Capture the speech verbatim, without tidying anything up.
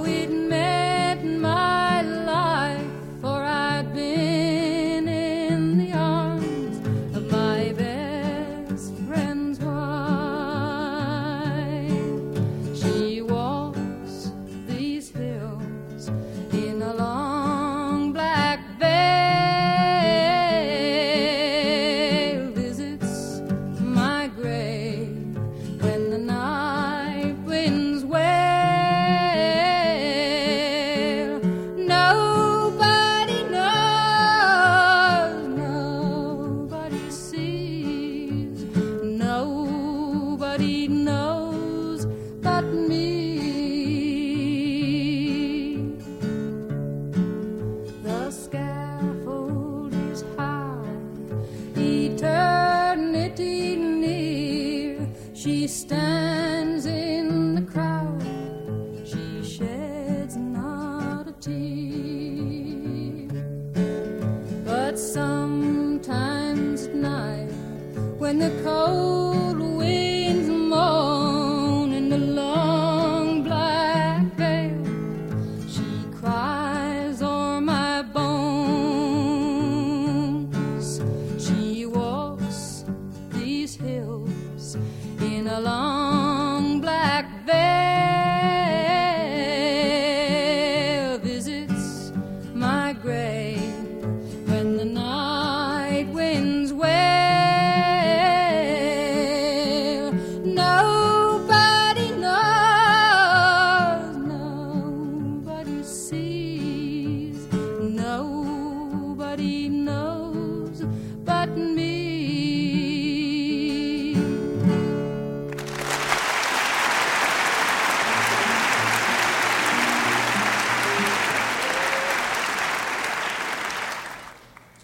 it meant my life, for I'd been in the arms of my best friend's wife. She walks these hills in a long black veil, visits my grave when the night winds wail. Nobody knows, nobody sees, nobody knows but me. The scaffold is high, eternity near. She stands in the crowd, she sheds not a tear.